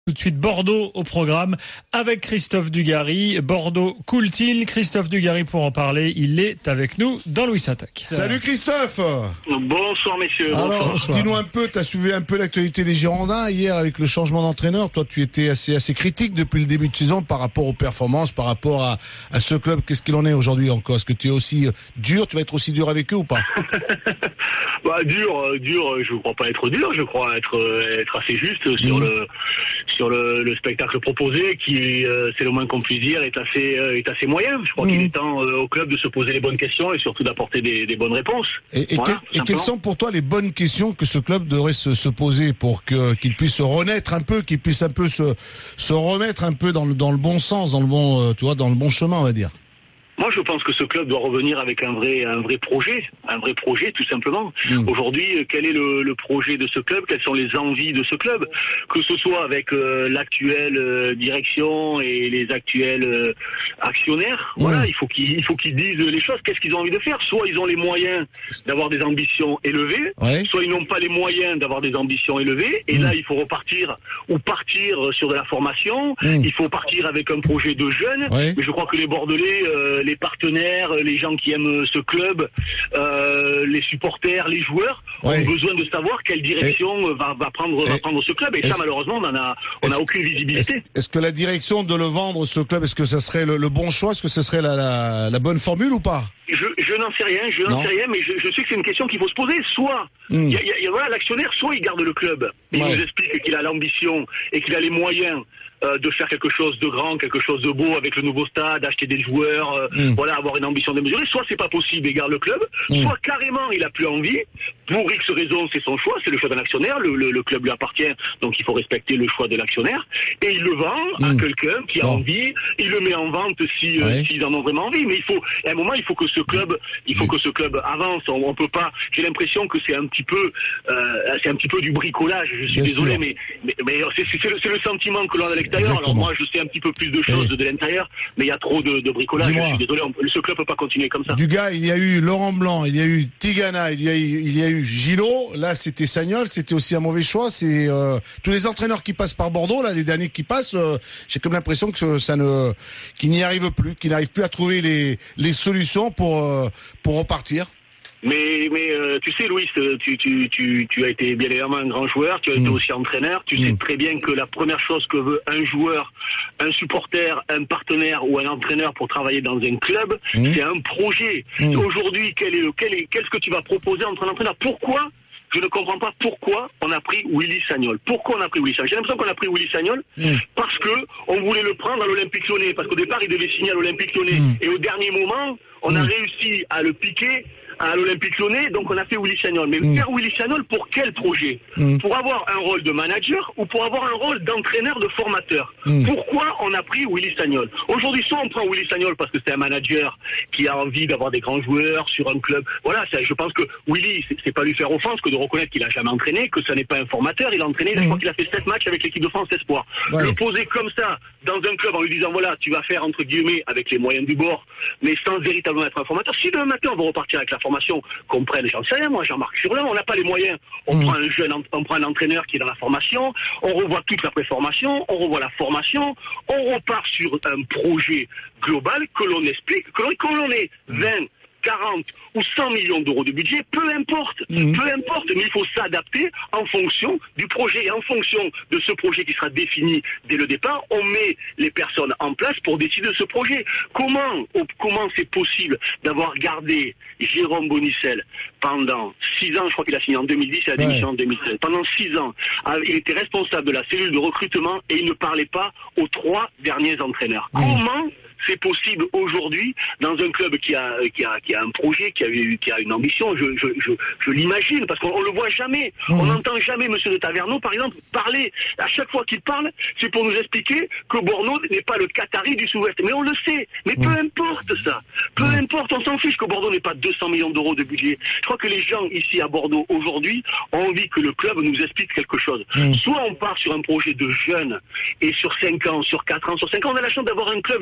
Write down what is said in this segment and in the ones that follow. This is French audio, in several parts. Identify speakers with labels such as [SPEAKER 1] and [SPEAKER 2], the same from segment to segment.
[SPEAKER 1] Tout de suite, Bordeaux au programme avec Christophe Dugarry. Bordeaux coule-t-il? Christophe Dugarry pour en parler. Il est avec nous dans Louis Attaque.
[SPEAKER 2] Salut Christophe.
[SPEAKER 3] Bonsoir messieurs.
[SPEAKER 2] Alors, dis-nous un peu, tu as suivi un peu l'actualité des Girondins hier avec le changement d'entraîneur. Toi, tu étais assez critique depuis le début de saison par rapport aux performances, par rapport à ce club. Qu'est-ce qu'il en est aujourd'hui encore? Est-ce que tu es aussi dur? Tu vas être aussi dur avec eux ou pas?
[SPEAKER 3] Dur, je ne crois pas être dur, je crois être assez juste sur le spectacle proposé qui, c'est le moins qu'on puisse dire, est assez moyen. Je crois qu'il est temps au club de se poser les bonnes questions et surtout d'apporter des bonnes réponses.
[SPEAKER 2] Et quelles sont pour toi les bonnes questions que ce club devrait se poser pour qu'il puisse se renaître un peu, qu'il puisse un peu se remettre un peu dans le bon sens, dans le bon chemin, on va dire?
[SPEAKER 3] Moi, je pense que ce club doit revenir avec un vrai projet tout simplement. Aujourd'hui, quel est le projet de ce club? Quelles sont les envies de ce club? Que ce soit avec l'actuelle direction et les actuels actionnaires. Voilà, il faut qu'ils disent les choses. Qu'est-ce qu'ils ont envie de faire? Soit ils ont les moyens d'avoir des ambitions élevées, soit ils n'ont pas les moyens d'avoir des ambitions élevées. Et là, il faut partir sur de la formation. Il faut partir avec un projet de jeunes. Mais je crois que les Bordelais, les partenaires, les gens qui aiment ce club, les supporters, les joueurs ont besoin de savoir quelle direction va prendre ce club. Et ça, malheureusement, on n'a aucune visibilité.
[SPEAKER 2] Est-ce que la direction de le vendre, ce club, est-ce que ça serait le bon choix? Est-ce que ce serait la bonne formule ou pas?
[SPEAKER 3] Je n'en sais rien, mais je sais que c'est une question qu'il faut se poser. Soit, voilà, l'actionnaire, soit il garde le club, il nous explique qu'il a l'ambition et qu'il a les moyens de faire quelque chose de grand, quelque chose de beau avec le nouveau stade, acheter des joueurs, voilà, avoir une ambition démesurée. Soit c'est pas possible, il garde le club, soit carrément il a plus envie. Pour X raisons, c'est son choix, c'est le choix d'un actionnaire, le club lui appartient, donc il faut respecter le choix de l'actionnaire, et il le vend à quelqu'un qui a envie, il le met en vente s'ils en ont vraiment envie, mais à un moment, il faut que ce club avance, on peut pas, j'ai l'impression que c'est un petit peu du bricolage, je suis désolé, mais c'est le sentiment que l'on a à l'extérieur. Alors moi, je sais un petit peu plus de choses de l'intérieur, mais il y a trop de bricolage, je suis désolé, ce club peut pas continuer comme ça.
[SPEAKER 2] Du gars, il y a eu Laurent Blanc, il y a eu Tigana, il y a eu Gillot, là c'était Sagnol, c'était aussi un mauvais choix. C'est tous les entraîneurs qui passent par Bordeaux, là les derniers qui passent, j'ai comme l'impression que qu'ils n'y arrivent plus, qu'ils n'arrivent plus à trouver les solutions pour repartir.
[SPEAKER 3] Mais tu sais, Louis, tu as été bien évidemment un grand joueur, tu as été aussi entraîneur, tu sais très bien que la première chose que veut un joueur, un supporter, un partenaire ou un entraîneur pour travailler dans un club, c'est un projet. Aujourd'hui, qu'est-ce que tu vas proposer entre un entraîneur? Pourquoi? Je ne comprends pas pourquoi on a pris Willy Sagnol. Pourquoi on a pris Willy Sagnol? J'ai l'impression qu'on a pris Willy Sagnol parce que on voulait le prendre à l'Olympique Lyonnais, parce qu'au départ il devait signer à l'Olympique Lyonnais et au dernier moment on a réussi à le piquer à l'Olympique Lyonnais, donc on a fait Willy Sagnol. Mais faire Willy Sagnol pour quel projet? Pour avoir un rôle de manager ou pour avoir un rôle d'entraîneur, de formateur? Pourquoi on a pris Willy Sagnol? Aujourd'hui, soit on prend Willy Sagnol parce que c'est un manager qui a envie d'avoir des grands joueurs sur un club. Voilà, je pense que Willy, c'est pas lui faire offense que de reconnaître qu'il a jamais entraîné, que ça n'est pas un formateur, il a entraîné, je crois qu'il a fait 7 matchs avec l'équipe de France Espoir. Le poser comme ça, dans un club, en lui disant voilà, tu vas faire entre guillemets avec les moyens du bord, mais sans véritablement être un formateur. Si demain matin on veut repartir avec la formation, qu'on prenne, j'en sais rien, moi, Jean-Marc Furlan, on n'a pas les moyens. On prend on prend un entraîneur qui est dans la formation, on revoit toute la préformation, on revoit la formation, on repart sur un projet global que l'on explique, que l'on ait 20, 40 ou 100 millions d'euros de budget, peu importe, mais il faut s'adapter en fonction du projet et en fonction de ce projet qui sera défini dès le départ, on met les personnes en place pour décider de ce projet. Comment c'est possible d'avoir gardé Jérôme Bonicel pendant 6 ans, je crois qu'il a signé en 2010 et a démissionné en 2016, pendant 6 ans, il était responsable de la cellule de recrutement et il ne parlait pas aux 3 derniers entraîneurs. Comment c'est possible aujourd'hui dans un club qui a un projet, qui a une ambition? Je l'imagine parce qu'on le voit jamais. On n'entend jamais Monsieur de Taverneau, par exemple, parler. À chaque fois qu'il parle, c'est pour nous expliquer que Bordeaux n'est pas le Qatari du Sud-Ouest. Mais on le sait. Mais peu importe ça. Peu importe. On s'en fiche que Bordeaux n'ait pas 200 millions d'euros de budget. Je crois que les gens ici à Bordeaux aujourd'hui ont envie que le club nous explique quelque chose. Soit on part sur un projet de jeunes et sur 5 ans, sur 4 ans, sur 5 ans, on a la chance d'avoir un club justement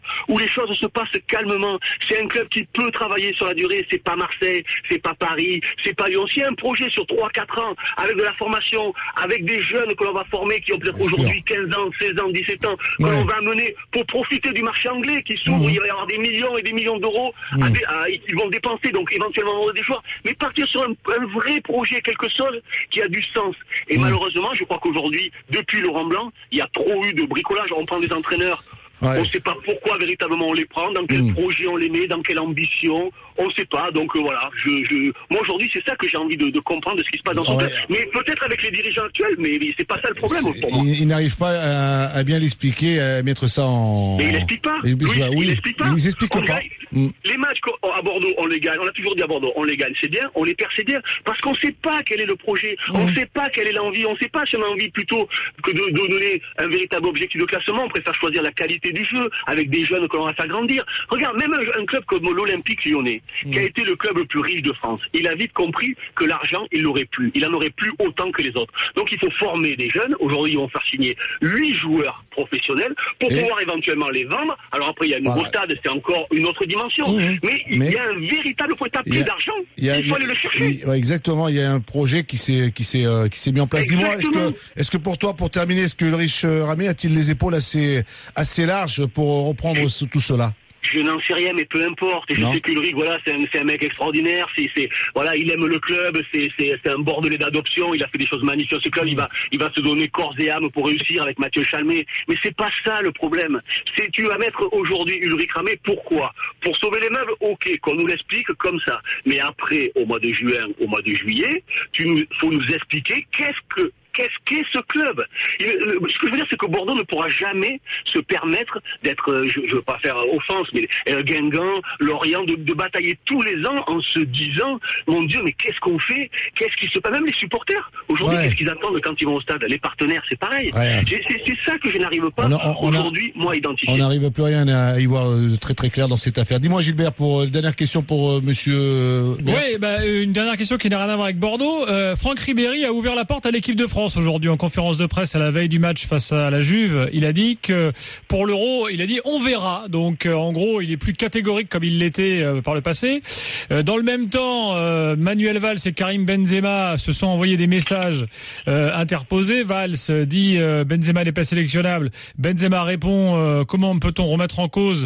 [SPEAKER 3] où les choses se passent calmement. C'est un club qui peut travailler sur la durée. C'est pas Marseille, c'est pas Paris, c'est pas Lyon. C'est un projet sur 3-4 ans, avec de la formation, avec des jeunes que l'on va former, qui ont peut-être aujourd'hui 15 ans, 16 ans, 17 ans, que l'on va amener pour profiter du marché anglais qui s'ouvre. Il va y avoir des millions et des millions d'euros qu'ils vont dépenser, donc éventuellement des joueurs. Mais partir sur un vrai projet, quelque chose qui a du sens. Et malheureusement, je crois qu'aujourd'hui, depuis Laurent Blanc, il y a trop eu de bricolage. On prend des entraîneurs. On ne sait pas pourquoi véritablement on les prend, dans quel projet on les met, dans quelle ambition, on ne sait pas. Donc voilà, moi aujourd'hui c'est ça que j'ai envie de comprendre de ce qui se passe dans son club. Mais peut-être avec les dirigeants actuels, mais c'est pas ça le problème pour moi.
[SPEAKER 2] Il n'arrive pas à bien l'expliquer, à mettre ça en...
[SPEAKER 3] Mais il n'explique pas. Il n'explique pas.
[SPEAKER 2] Il n'explique pas.
[SPEAKER 3] Les matchs à Bordeaux, on les gagne. On a toujours dit à Bordeaux, on les gagne, c'est bien, on les perd, c'est bien. Parce qu'on ne sait pas quel est le projet, on ne sait pas quelle est l'envie, on ne sait pas si on a envie plutôt que de donner un véritable objectif de classement. On préfère choisir la qualité du jeu, avec des jeunes que l'on va faire grandir. Regarde, même un club comme l'Olympique Lyonnais, qui a été le club le plus riche de France, il a vite compris que l'argent, il l'aurait plus. Il en aurait plus autant que les autres. Donc il faut former des jeunes. Aujourd'hui, ils vont faire signer 8 joueurs professionnels pour pouvoir éventuellement les vendre. Alors après, il y a un nouveau stade, c'est encore une autre dimension. Mais il y a un véritable point à pied d'argent. Il faut aller le chercher.
[SPEAKER 2] Exactement. Il y a un projet qui s'est mis en place. Dis-moi, est-ce que pour toi, pour terminer, est-ce que Ulrich Ramé a-t-il les épaules assez larges pour reprendre tout cela?
[SPEAKER 3] Je n'en sais rien, mais peu importe. Et je sais qu'Ulrich, voilà, c'est un mec extraordinaire. Voilà, il aime le club. C'est un bordelais d'adoption. Il a fait des choses magnifiques. Ce club, il va se donner corps et âme pour réussir avec Mathieu Chalmé. Mais c'est pas ça le problème. Tu vas mettre aujourd'hui Ulrich Ramé. Pourquoi? Pour sauver les meubles, ok, qu'on nous l'explique comme ça. Mais après, au mois de juin, au mois de juillet, faut nous expliquer qu'est-ce qu'est ce club? Ce que je veux dire, c'est que Bordeaux ne pourra jamais se permettre d'être, je ne veux pas faire offense, mais Guingamp, Lorient, de batailler tous les ans en se disant, mon Dieu, mais qu'est-ce qu'on fait? Qu'est-ce qui se passe? Même les supporters, aujourd'hui, qu'est-ce qu'ils attendent quand ils vont au stade? Les partenaires, c'est pareil. C'est ça que je n'arrive pas aujourd'hui, moi, à identifier.
[SPEAKER 2] On n'arrive plus rien à y voir très très clair dans cette affaire. Dis-moi, Gilbert, pour une dernière question pour monsieur...
[SPEAKER 1] Oui, une dernière question qui n'a rien à voir avec Bordeaux. Franck Ribéry a ouvert la porte à l'équipe de France aujourd'hui en conférence de presse à la veille du match face à la Juve. Il a dit que pour l'Euro, on verra. Donc en gros, il est plus catégorique comme il l'était par le passé. Dans le même temps, Manuel Valls et Karim Benzema se sont envoyés des messages interposés. Valls dit Benzema n'est pas sélectionnable. Benzema répond comment peut-on remettre en cause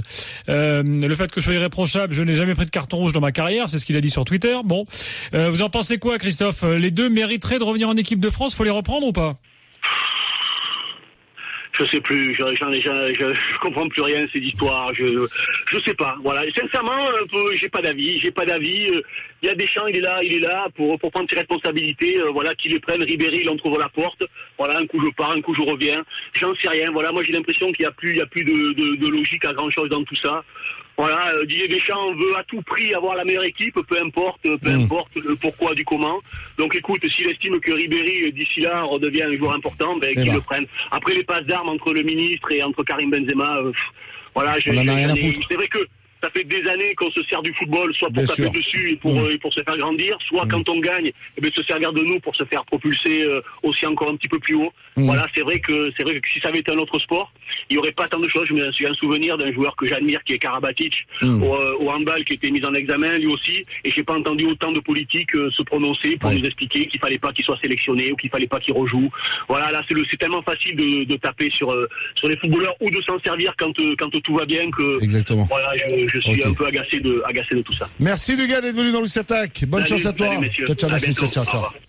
[SPEAKER 1] le fait que je sois irréprochable? Je n'ai jamais pris de carton rouge dans ma carrière. C'est ce qu'il a dit sur Twitter. Bon, vous en pensez quoi, Christophe? Les deux mériteraient de revenir en équipe de France. Faut les reprendre ou pas?
[SPEAKER 3] Je sais plus, je comprends plus rien de ces histoires, je sais pas, voilà. Et sincèrement, j'ai pas d'avis. Il y a Deschamps, il est là pour prendre ses responsabilités, voilà, qu'il les prenne. Ribéry, il en trouve la porte. Voilà, un coup je pars, un coup je reviens. J'en sais rien, voilà. Moi, j'ai l'impression qu'il y a plus de logique à grand chose dans tout ça. Voilà, Didier Deschamps veut à tout prix avoir la meilleure équipe, peu importe le pourquoi du comment. Donc écoute, s'il estime que Ribéry d'ici là redevient un joueur important, qu'il le prenne. Après les passes d'armes entre le ministre et entre Karim Benzema, voilà, c'est vrai que ça fait des années qu'on se sert du football, soit pour taper dessus et pour se faire grandir, soit quand on gagne, se servir de nous pour se faire propulser aussi encore un petit peu plus haut. Voilà, c'est vrai que si ça avait été un autre sport, il n'y aurait pas tant de choses. Je me suis un souvenir d'un joueur que j'admire, qui est Karabatic, au handball, qui était mis en examen lui aussi, et j'ai pas entendu autant de politiques se prononcer pour nous expliquer qu'il fallait pas qu'il soit sélectionné ou qu'il fallait pas qu'il rejoue. Voilà, là c'est tellement facile de taper sur les footballeurs ou de s'en servir quand tout va bien que voilà, je suis un peu agacé de tout ça.
[SPEAKER 2] Merci les gars d'être venus dans le Attaque. Bonne chance à toi.
[SPEAKER 3] Salut, messieurs.
[SPEAKER 2] Ciao, merci. Ciao.